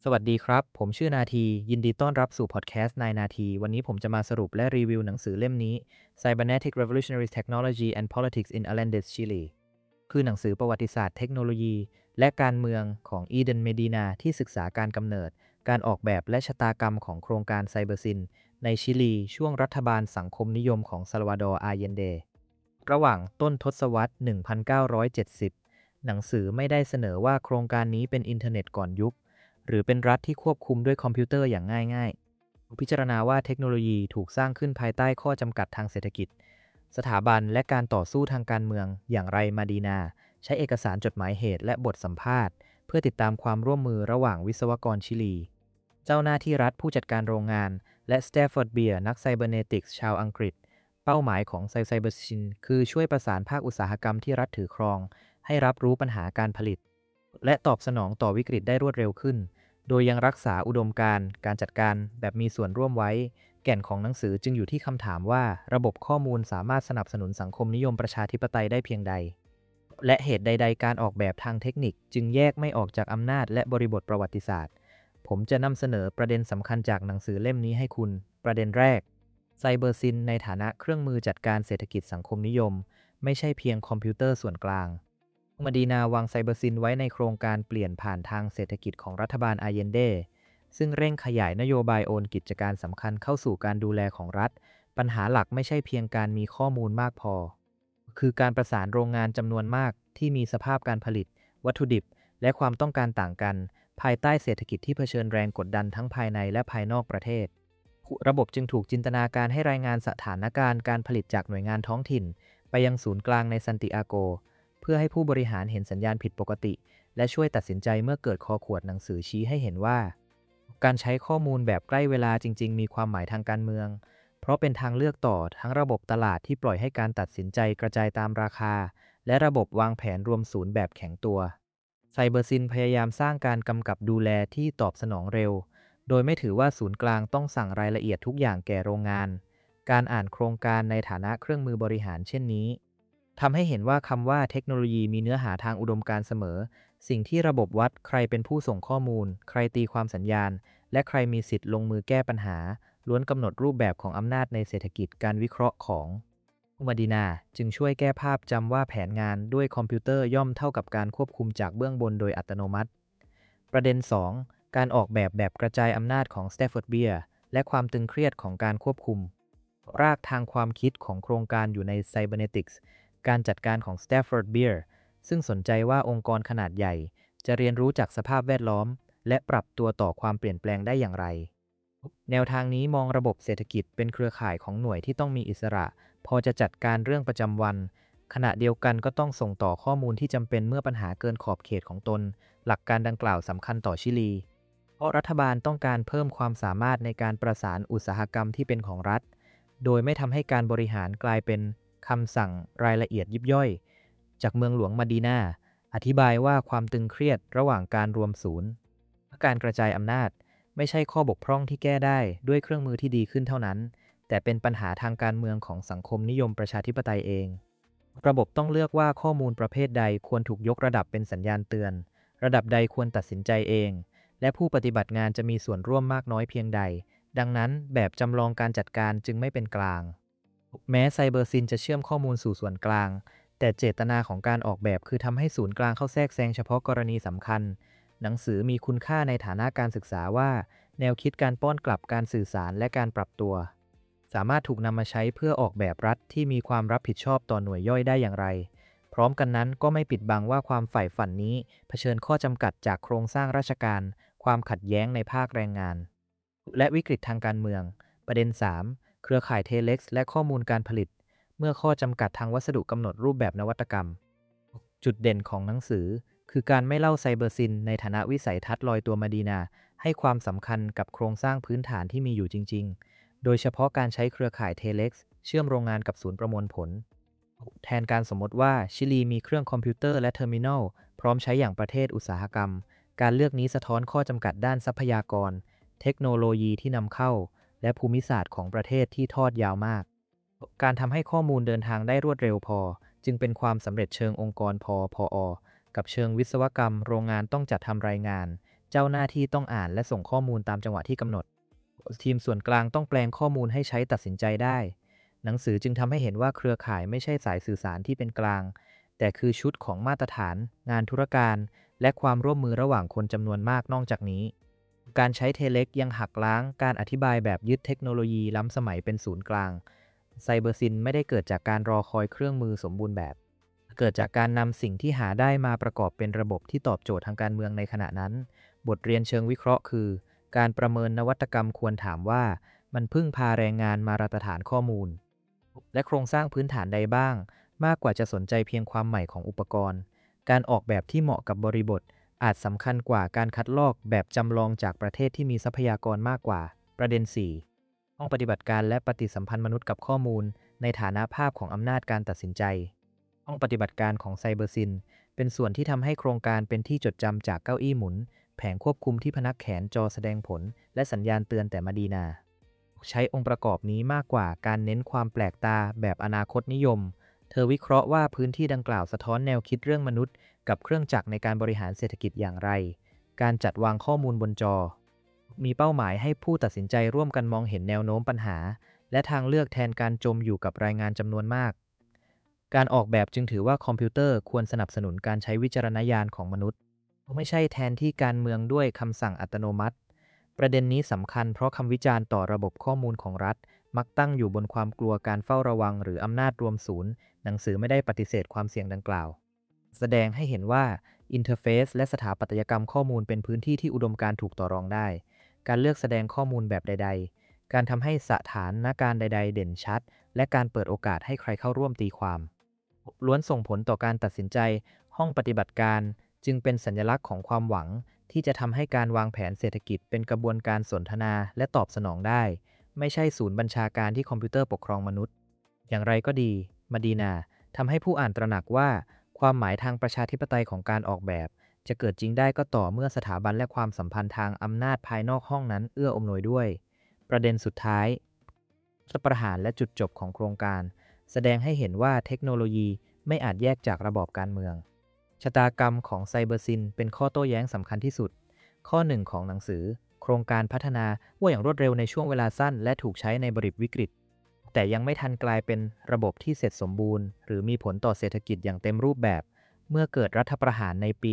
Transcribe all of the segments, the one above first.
สวัสดีครับ ผมชื่อนาทียินดีต้อนรับสู่พอดแคสต์นายนาทีวันนี้ผมจะมาสรุปและรีวิวหนังสือเล่มนี้ Cybernetic Revolutionary Technology and Politics in Allende Chile คือหนังสือประวัติศาสตร์เทคโนโลยีและการเมืองของอีเดนเมดินาที่ศึกษาการกำเนิดการออกแบบและชะตากรรมของโครงการไซเบอร์ซินในชิลีช่วงรัฐบาลสังคมนิยมของซัลวาดอร์ อาเยนเดระหว่างต้นทศวรรษ 1970 หนังสือไม่ได้เสนอว่าโครงการนี้เป็นอินเทอร์เน็ตก่อนยุค หรือเป็นรัฐที่ควบคุมด้วยคอมพิวเตอร์อย่างง่ายๆพิจารณาว่าเทคโนโลยีถูกสร้างขึ้นภายใต้ข้อจำกัดทางเศรษฐกิจสถาบันและการต่อสู้ทางการเมืองอย่างไรมาดีนาใช้เอกสารจดหมายเหตุและบทสัมภาษณ์เพื่อติดตามความร่วมมือระหว่างวิศวกรชิลีเจ้าหน้าที่รัฐผู้จัดการโรงงานและสเตฟฟอร์ดเบียร์นักไซเบอร์เนติกส์ชาวอังกฤษเป้าหมายของไซเบอร์ซินคือช่วยประสานภาคอุตสาหกรรมที่รัฐถือครองให้รับรู้ปัญหาการผลิตและตอบสนองต่อวิกฤตได้รวดเร็วขึ้น โดยยังรักษาอุดมการณ์การจัดการแบบมีส่วนร่วมไว้ แก่นของหนังสือจึงอยู่ที่คำถามว่าระบบข้อมูลสามารถสนับสนุนสังคมนิยมประชาธิปไตยได้เพียงใด และเหตุใดๆการออกแบบทางเทคนิคจึงแยกไม่ออกจากอำนาจและบริบทประวัติศาสตร์ ผมจะนำเสนอประเด็นสำคัญจากหนังสือเล่มนี้ให้คุณ ประเด็นแรกไซเบอร์ซินในฐานะเครื่องมือจัดการเศรษฐกิจสังคมนิยมไม่ใช่เพียงคอมพิวเตอร์ส่วนกลาง มาดีนาวางไซเบอร์ซินไว้ในโครงการเปลี่ยนผ่านทางเศรษฐกิจของรัฐบาลอาเยนเดซึ่งเร่งขยายนโยบายโอนกิจการสำคัญเข้าสู่การดูแลของรัฐ ปัญหาหลักไม่ใช่เพียงการมีข้อมูลมากพอ คือการประสานโรงงานจำนวนมากที่มีสภาพการผลิต วัตถุดิบ และความต้องการต่างกัน ภายใต้เศรษฐกิจที่เผชิญแรงกดดันทั้งภายในและภายนอกประเทศ ระบบจึงถูกจินตนาการให้รายงานสถานการณ์การผลิตจากหน่วยงานท้องถิ่นไปยังศูนย์กลางในซันติอาโก เพื่อให้ผู้บริหารเห็นสัญญาณผิดปกติและช่วยตัดสินใจเมื่อเกิดคอขวดหนังสือชี้ให้เห็นว่าการใช้ข้อมูลแบบใกล้เวลาจริงๆมีความหมายทางการเมืองเพราะเป็นทางเลือกต่อทั้งระบบตลาดที่ปล่อยให้การตัดสินใจกระจายตามราคาและระบบวางแผนรวมศูนย์แบบแข็งตัวไซเบอร์ซินพยายามสร้างการกำกับดูแลที่ตอบสนองเร็วโดยไม่ถือว่าศูนย์กลางต้องสั่งรายละเอียดทุกอย่างแก่โรงงานการอ่านโครงการในฐานะเครื่องมือบริหารเช่นนี้ทำให้เห็นว่าคำว่าเทคโนโลยีมีเนื้อหาทางอุดมการณ์เสมอสิ่งที่ระบบวัดใครเป็นผู้ส่งข้อมูลใครตีความสัญญาณและใครมีสิทธิ์ลงมือแก้ปัญหาล้วนกำหนดรูปแบบของอำนาจในเศรษฐกิจการวิเคราะห์ของมาดินาจึงช่วยแก้ภาพจำว่าแผนงานด้วยคอมพิวเตอร์ย่อมเท่ากับการควบคุมจากเบื้องบนโดยอัตโนมัติประเด็น2การออกแบบกระจายอำนาจของสเตฟฟอร์ดเบียร์และความตึงเครียดของการควบคุมรากทางความคิดของโครงการอยู่ใน Cybernetics การจัดการของ Stafford Beer ซึ่งสนใจว่าองค์กรขนาดใหญ่จะเรียนรู้จากสภาพแวดล้อมและปรับตัวต่อความเปลี่ยนแปลงได้อย่างไรแนวทางนี้มองระบบเศรษฐกิจเป็นเครือข่ายของหน่วยที่ต้องมีอิสระพอจะจัดการเรื่องประจำวันขณะเดียวกันก็ต้องส่งต่อข้อมูลที่จำเป็นเมื่อปัญหาเกินขอบเขตของตนหลักการดังกล่าวสำคัญต่อชิลีเพราะรัฐบาลต้องการเพิ่มความสามารถในการประสานอุตสาหกรรมที่เป็นของรัฐโดยไม่ทำให้การบริหารกลายเป็นคำสั่งรายละเอียดยิบย่อยจากเมืองหลวงมาดีนาอธิบายว่าความตึงเครียดระหว่างการรวมศูนย์และการกระจายอำนาจไม่ใช่ข้อบกพร่องที่แก้ได้ด้วยเครื่องมือที่ดีขึ้นเท่านั้นแต่เป็นปัญหาทางการเมืองของสังคมนิยมประชาธิปไตยเองระบบต้องเลือกว่าข้อมูลประเภทใดควรถูกยกระดับเป็นสัญญาณเตือนระดับใดควรตัดสินใจเองและผู้ปฏิบัติงานจะมีส่วนร่วมมากน้อยเพียงใดดังนั้นแบบจำลองการจัดการจึงไม่เป็นกลางแม้ไซเบอร์ซินจะเชื่อมข้อมูลสู่ส่วนกลางแต่เจตนาของการออกแบบคือทำให้ศูนย์กลางเข้าแทรกแซงเฉพาะกรณีสำคัญหนังสือมีคุณค่าในฐานะการศึกษาว่าแนวคิดการป้อนกลับการสื่อสารและการปรับตัวสามารถถูกนำมาใช้เพื่อออกแบบรัฐที่มีความรับผิดชอบต่อหน่วยย่อยได้อย่างไรพร้อมกันนั้นก็ไม่ปิดบังว่าความใฝ่ฝันนี้เผชิญข้อจำกัดจากโครงสร้างราชการความขัดแย้งในภาคแรงงานและวิกฤตทางการเมืองประเด็น3เครือข่ายเทเล็กซ์และข้อมูลการผลิตเมื่อข้อจำกัดทางวัสดุกำหนดรูปแบบนวัตกรรมจุดเด่นของหนังสือคือการไม่เล่าไซเบอร์ซินในฐานะวิสัยทัศน์ลอยตัวมาดีนาให้ความสำคัญกับโครงสร้างพื้นฐานที่มีอยู่จริงๆโดยเฉพาะการใช้เครือข่ายเทเล็กซ์เชื่อมโรงงานกับศูนย์ประมวลผลแทนการสมมติว่าชิลีมีเครื่องคอมพิวเตอร์และเทอร์มินัลพร้อมใช้อย่างประเทศอุตสาหกรรมการเลือกนี้สะท้อนข้อจำกัดด้านทรัพยากรเทคโนโลยีที่นำเข้าและภูมิศาสตร์ของประเทศที่ทอดยาวมากการทำให้ข้อมูลเดินทางได้รวดเร็วพอจึงเป็นความสำเร็จเชิงองค์กรพอกับเชิงวิศวกรรมโรงงานต้องจัดทำรายงานเจ้าหน้าที่ต้องอ่านและส่งข้อมูลตามจังหวะที่กำหนดทีมส่วนกลางต้องแปลงข้อมูลให้ใช้ตัดสินใจได้หนังสือจึงทำให้เห็นว่าเครือข่ายไม่ใช่สายสื่อสารที่เป็นกลางแต่คือชุดของมาตรฐานงานธุรการและความร่วมมือระหว่างคนจำนวนมากนอกจากนี้การใช้เทเล็กยังหักล้างการอธิบายแบบยึดเทคโนโลยีล้ำสมัยเป็นศูนย์กลางไซเบอร์ซินไม่ได้เกิดจากการรอคอยเครื่องมือสมบูรณ์แบบเกิดจากการนำสิ่งที่หาได้มาประกอบเป็นระบบที่ตอบโจทย์ทางการเมืองในขณะนั้นบทเรียนเชิงวิเคราะห์คือการประเมินนวัตกรรมควรถามว่ามันพึ่งพาแรงงานมาตรฐานข้อมูลและโครงสร้างพื้นฐานใดบ้างมากกว่าจะสนใจเพียงความใหม่ของอุปกรณ์การออกแบบที่เหมาะกับบริบทอาจสำคัญกว่าการคัดลอกแบบจำลองจากประเทศที่มีทรัพยากรมากกว่าประเด็น 4 ห้องปฏิบัติการและปฏิสัมพันธ์มนุษย์กับข้อมูลในฐานะภาพของอำนาจการตัดสินใจห้องปฏิบัติการของไซเบอร์ซินเป็นส่วนที่ทำให้โครงการเป็นที่จดจำจากเก้าอี้หมุนแผงควบคุมที่พนักแขนจอแสดงผลและสัญญาณเตือนแต่มาดีนาใช้องค์ประกอบนี้มากกว่าการเน้นความแปลกตาแบบอนาคตนิยมเธอวิเคราะห์ว่าพื้นที่ดังกล่าวสะท้อนแนวคิดเรื่องมนุษย์กับเครื่องจักรในการบริหารเศรษฐกิจอย่างไรการจัดวางข้อมูลบนจอมีเป้าหมายให้ผู้ตัดสินใจร่วมกันมองเห็นแนวโน้มปัญหาและทางเลือกแทนการจมอยู่กับรายงานจำนวนมากการออกแบบจึงถือว่าคอมพิวเตอร์ควรสนับสนุนการใช้วิจารณญาณของมนุษย์ไม่ใช่แทนที่การเมืองด้วยคำสั่งอัตโนมัติประเด็นนี้สำคัญเพราะคำวิจารณ์ต่อระบบข้อมูลของรัฐมักตั้งอยู่บนความกลัวการเฝ้าระวังหรืออำนาจรวมศูนย์หนังสือไม่ได้ปฏิเสธความเสี่ยงดังกล่าวแสดงให้เห็นว่าอินเทอร์เฟซและสถาปัตยกรรมข้อมูลเป็นพื้นที่ที่อุดมการณ์ถูกต่อรองได้การเลือกแสดงข้อมูลแบบใดๆการทำให้สถานการณ์ใดๆเด่นชัดและการเปิดโอกาสให้ใครเข้าร่วมตีความล้วนส่งผลต่อการตัดสินใจห้องปฏิบัติการจึงเป็นสัญลักษณ์ของความหวังที่จะทำให้การวางแผนเศรษฐกิจเป็นกระบวนการสนทนาและตอบสนองได้ไม่ใช่ศูนย์บัญชาการที่คอมพิวเตอร์ปกครองมนุษย์อย่างไรก็ดีมาดีนาทำให้ผู้อ่านตระหนักว่าความหมายทางประชาธิปไตยของการออกแบบจะเกิดจริงได้ก็ต่อเมื่อสถาบันและความสัมพันธ์ทางอำนาจภายนอกห้องนั้นเอื้ออำนวยด้วยประเด็นสุดท้ายรัฐประหารและจุดจบของโครงการแสดงให้เห็นว่าเทคโนโลยีไม่อาจแยกจากระบอบการเมืองชะตากรรมของไซเบอร์ซินเป็นข้อโต้แย้งสำคัญที่สุดข้อหนึ่งของหนังสือโครงการพัฒนาว่าอย่างรวดเร็วในช่วงเวลาสั้นและถูกใช้ในบริบทวิกฤตแต่ยังไม่ทันกลายเป็นระบบที่เสร็จสมบูรณ์หรือมีผลต่อเศรษฐกิจอย่างเต็มรูปแบบเมื่อเกิดรัฐประหารในปี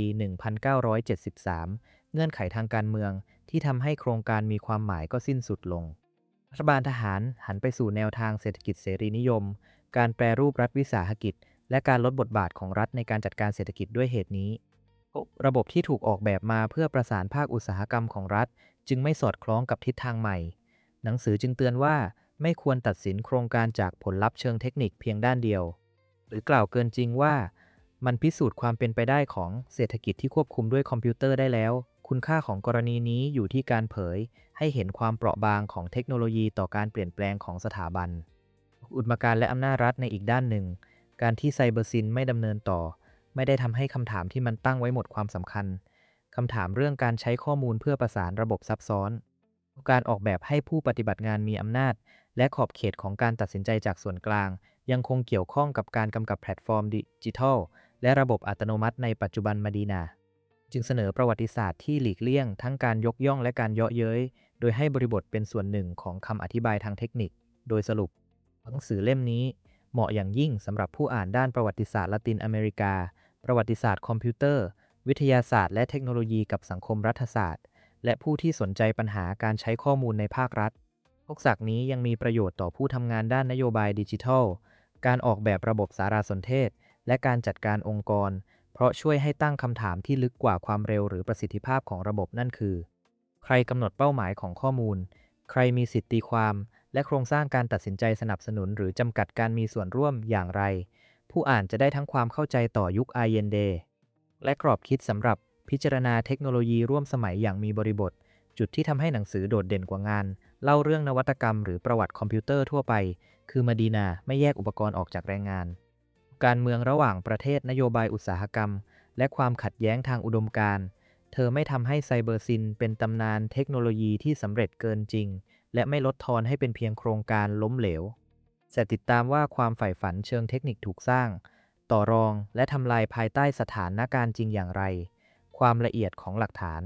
1973 เงื่อนไขทางการเมืองที่ทำให้โครงการมีความหมายก็สิ้นสุดลงรัฐบาลทหารหันไปสู่แนวทางเศรษฐกิจเสรีนิยมการแปรรูปรัฐวิสาหกิจและการลดบทบาทของรัฐในการจัดการเศรษฐกิจด้วยเหตุนี้ระบบที่ถูกออกแบบมาเพื่อประสานภาคอุตสาหกรรมของรัฐจึงไม่สอดคล้องกับทิศทางใหม่หนังสือจึงเตือนว่าไม่ควรตัดสินโครงการจากผลลัพธ์เชิงเทคนิคเพียงด้านเดียวหรือกล่าวเกินจริงว่ามันพิสูจน์ความเป็นไปได้ของเศรษฐกิจที่ควบคุมด้วยคอมพิวเตอร์ได้แล้วคุณค่าของกรณีนี้อยู่ที่การเผยให้เห็นความเปราะบางของเทคโนโลยีต่อการเปลี่ยนแปลงของสถาบันอุดมการณ์และอำนาจรัฐในอีกด้านหนึ่งการที่ไซเบอร์ซินไม่ดำเนินต่อไม่ได้ทำให้คำถามที่มันตั้งไว้หมดความสำคัญคำถามเรื่องการใช้ข้อมูลเพื่อประสานระบบซับซ้อนการออกแบบให้ผู้ปฏิบัติงานมีอำนาจและขอบเขตของการตัดสินใจจากส่วนกลางยังคงเกี่ยวข้องกับการกำกับแพลตฟอร์มดิจิทัลและระบบอัตโนมัติในปัจจุบันมาดีนาจึงเสนอประวัติศาสตร์ที่หลีกเลี่ยงทั้งการยกย่องและการเยาะเย้ยโดยให้บริบทเป็นส่วนหนึ่งของคำอธิบายทางเทคนิคโดยสรุปหนังสือเล่มนี้เหมาะอย่างยิ่งสำหรับผู้อ่านด้านประวัติศาสตร์ละตินอเมริกาประวัติศาสตร์คอมพิวเตอร์วิทยาศาสตร์และเทคโนโลยีกับสังคมรัฐศาสตร์และผู้ที่สนใจปัญหาการใช้ข้อมูลในภาครัฐทักษะนี้ยังมีประโยชน์ต่อผู้ทำงานด้านนโยบายดิจิทัลการออกแบบระบบสารสนเทศและการจัดการองค์กรเพราะช่วยให้ตั้งคำถามที่ลึกกว่าความเร็วหรือประสิทธิภาพของระบบนั่นคือใครกำหนดเป้าหมายของข้อมูลใครมีสิทธิตีความและโครงสร้างการตัดสินใจสนับสนุนหรือจำกัดการมีส่วนร่วมอย่างไรผู้อ่านจะได้ทั้งความเข้าใจต่อยุคอาเยนเดและกรอบคิดสำหรับพิจารณาเทคโนโลยีร่วมสมัยอย่างมีบริบทจุดที่ทำให้หนังสือโดดเด่นกว่างานเล่าเรื่องนวัตกรรมหรือประวัติคอมพิวเตอร์ทั่วไปคือมาดีนาไม่แยกอุปกรณ์ออกจากแรงงานการเมืองระหว่างประเทศนโยบายอุตสาหกรรมและความขัดแย้งทางอุดมการณ์เธอไม่ทำให้ไซเบอร์ซินเป็นตำนานเทคโนโลยีที่สำเร็จเกินจริงและไม่ลดทอนให้เป็นเพียงโครงการล้มเหลวแต่ติดตามว่าความใฝ่ฝันเชิงเทคนิคถูกสร้างต่อรองและทำลายภายใต้สถานการณ์จริงอย่างไรความละเอียดของหลักฐาน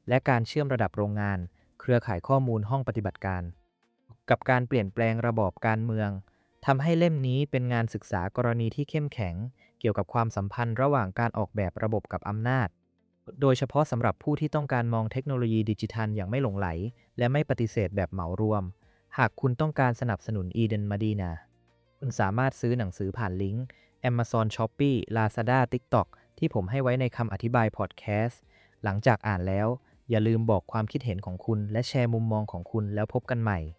และการเชื่อมระดับโรงงานเครือข่ายข้อมูลห้องปฏิบัติการกับการเปลี่ยนแปลงระบอบการเมืองทำให้เล่มนี้เป็นงานศึกษากรณีที่เข้มแข็งเกี่ยวกับความสัมพันธ์ระหว่างการออกแบบระบบกับอำนาจโดยเฉพาะสำหรับผู้ที่ต้องการมองเทคโนโลยีดิจิทัลอย่างไม่หลงไหลและไม่ปฏิเสธแบบเหมารวมหากคุณต้องการสนับสนุนEden Medina คุณสามารถซื้อหนังสือผ่านลิงก์ Amazon Shopee Lazada TikTok ที่ผมให้ไว้ในคำอธิบายพอดแคสต์หลังจากอ่านแล้วอย่าลืมบอกความคิดเห็นของคุณและแชร์มุมมองของคุณแล้วพบกันใหม่